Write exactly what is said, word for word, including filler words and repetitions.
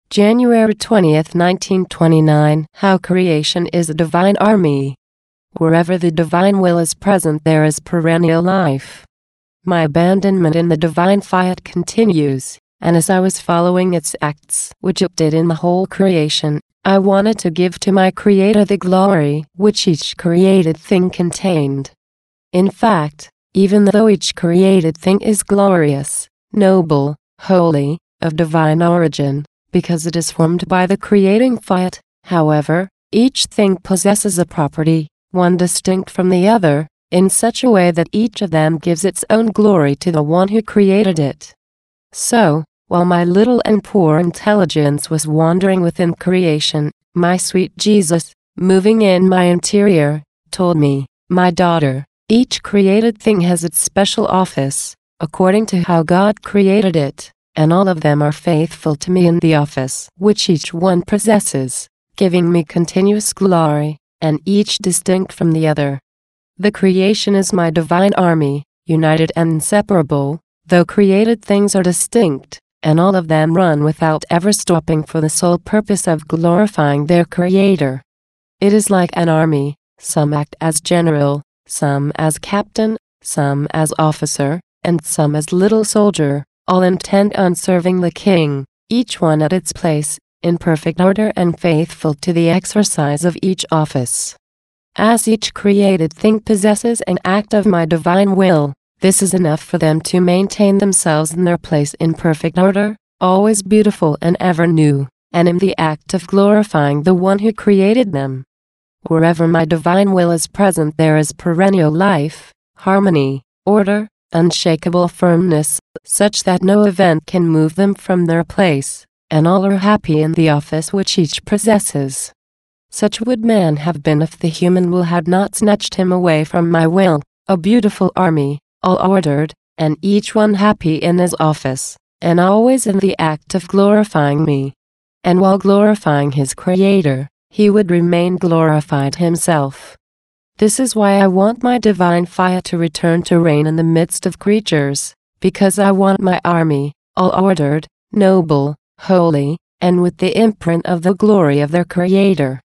January twentieth, nineteen twenty-nine. How creation is a divine army. Wherever the divine will is present, there is perennial life. My abandonment in the divine fiat continues, and as I was following its acts, which it did in the whole creation, I wanted to give to my Creator the glory which each created thing contained. In fact, even though each created thing is glorious, noble, holy, of divine origin, because it is formed by the creating fiat, however, each thing possesses a property, one distinct from the other, in such a way that each of them gives its own glory to the one who created it. So, while my little and poor intelligence was wandering within creation, my sweet Jesus, moving in my interior, told me, "My daughter, each created thing has its special office, according to how God created it, and all of them are faithful to me in the office which each one possesses, giving me continuous glory, and each distinct from the other. The creation is my divine army, united and inseparable, though created things are distinct, and all of them run without ever stopping for the sole purpose of glorifying their Creator. It is like an army, some act as general, some as captain, some as officer, and some as little soldier, all intent on serving the King, each one at its place, in perfect order and faithful to the exercise of each office. As each created thing possesses an act of my divine will, this is enough for them to maintain themselves in their place in perfect order, always beautiful and ever new, and in the act of glorifying the one who created them. Wherever my divine will is present, there is perennial life, harmony, order, unshakable firmness, such that no event can move them from their place, and all are happy in the office which each possesses. Such would man have been if the human will had not snatched him away from my will, a beautiful army, all ordered, and each one happy in his office, and always in the act of glorifying me. And while glorifying his Creator, he would remain glorified himself. This is why I want my divine fiat to return to reign in the midst of creatures, because I want my army, all ordered, noble, holy, and with the imprint of the glory of their Creator.